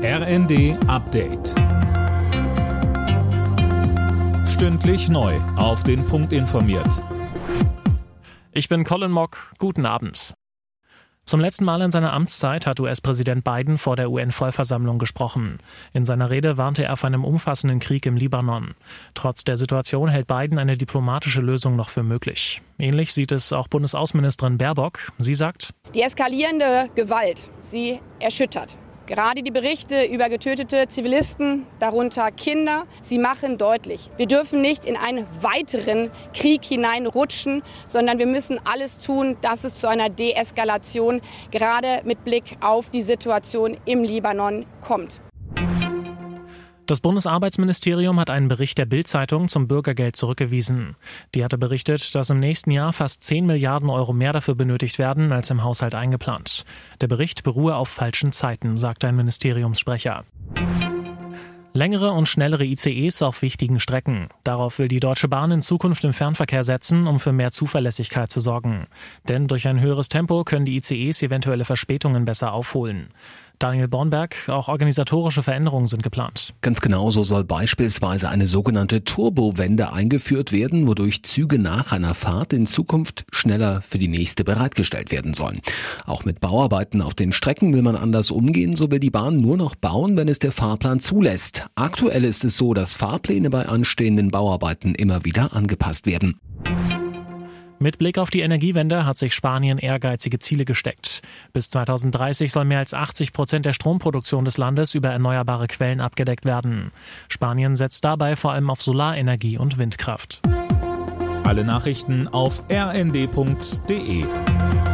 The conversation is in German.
RND Update. Stündlich neu auf den Punkt informiert. Ich bin Colin Mock. Guten Abend. Zum letzten Mal in seiner Amtszeit hat US-Präsident Biden vor der UN-Vollversammlung gesprochen. In seiner Rede warnte er vor einem umfassenden Krieg im Libanon. Trotz der Situation hält Biden eine diplomatische Lösung noch für möglich. Ähnlich sieht es auch Bundesaußenministerin Baerbock. Sie sagt: Die eskalierende Gewalt, sie erschüttert. Gerade die Berichte über getötete Zivilisten, darunter Kinder, sie machen deutlich, wir dürfen nicht in einen weiteren Krieg hineinrutschen, sondern wir müssen alles tun, dass es zu einer Deeskalation gerade mit Blick auf die Situation im Libanon kommt. Das Bundesarbeitsministerium hat einen Bericht der Bild-Zeitung zum Bürgergeld zurückgewiesen. Die hatte berichtet, dass im nächsten Jahr fast 10 Milliarden Euro mehr dafür benötigt werden, als im Haushalt eingeplant. Der Bericht beruhe auf falschen Zeiten, sagte ein Ministeriumssprecher. Längere und schnellere ICEs auf wichtigen Strecken. Darauf will die Deutsche Bahn in Zukunft im Fernverkehr setzen, um für mehr Zuverlässigkeit zu sorgen. Denn durch ein höheres Tempo können die ICEs eventuelle Verspätungen besser aufholen. Daniel Bornberg, auch organisatorische Veränderungen sind geplant. Ganz genau, so soll beispielsweise eine sogenannte Turbowende eingeführt werden, wodurch Züge nach einer Fahrt in Zukunft schneller für die nächste bereitgestellt werden sollen. Auch mit Bauarbeiten auf den Strecken will man anders umgehen, so will die Bahn nur noch bauen, wenn es der Fahrplan zulässt. Aktuell ist es so, dass Fahrpläne bei anstehenden Bauarbeiten immer wieder angepasst werden. Mit Blick auf die Energiewende hat sich Spanien ehrgeizige Ziele gesteckt. Bis 2030 soll mehr als 80% der Stromproduktion des Landes über erneuerbare Quellen abgedeckt werden. Spanien setzt dabei vor allem auf Solarenergie und Windkraft. Alle Nachrichten auf rnd.de.